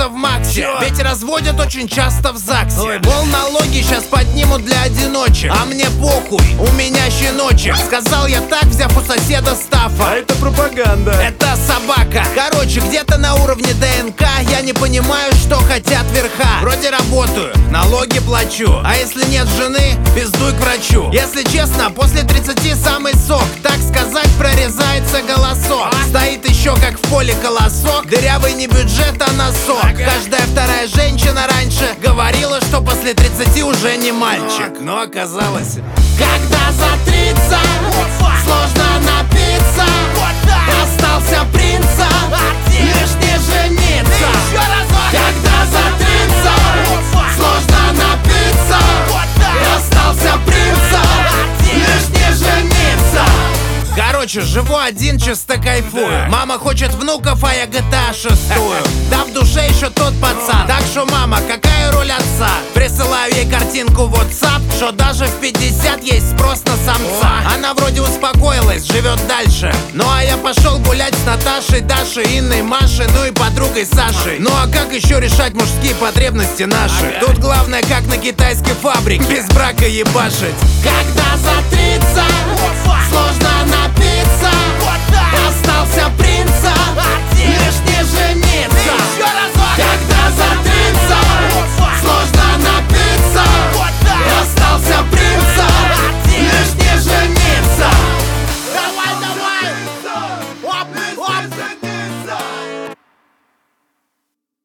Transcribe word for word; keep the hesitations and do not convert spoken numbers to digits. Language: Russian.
в МАКСе. Ведь разводят очень часто в ЗАГСе. Мол, налоги сейчас поднимут для одиночек, а мне похуй, у меня щеночек. Сказал я так, взяв у соседа Стаффа. А это пропаганда. Это собака. Короче, где-то на уровне ДНК я не понимаю, что хотят верха. Вроде работаю, налоги плачу, а если нет жены, пиздуй к врачу. Если честно, после тридцати самый сок, так сказать, прорезается голосок. Стоит еще как в поле колосок, дырявый не бюджет, а носок. Каждая вторая женщина раньше говорила, что после тридцати уже не мальчик. Но оказалось, когда за тридцать сложно напиться, остался принцем, лишь не жениться. Когда за тридцать сложно напиться, остался принцем, лишь не жениться. Короче, живу один, чисто кайфую. Мама хочет внуков, а я джи ти эй шестую. Да в душе еще тот пацан. Так что, мама, какая роль отца? Присылаю ей картинку в WhatsApp, что даже в пятьдесят есть спрос на самца. Она вроде успокоилась, живет дальше. Ну а я пошел гулять с Наташей, Дашей, Инной, Машей, ну и подругой Сашей. Ну а как еще решать мужские потребности наши? Тут главное, как на китайской фабрике, без брака ебашить. Когда за тридцать сложно напиться, остался принцем, лишь не жениться. Когда за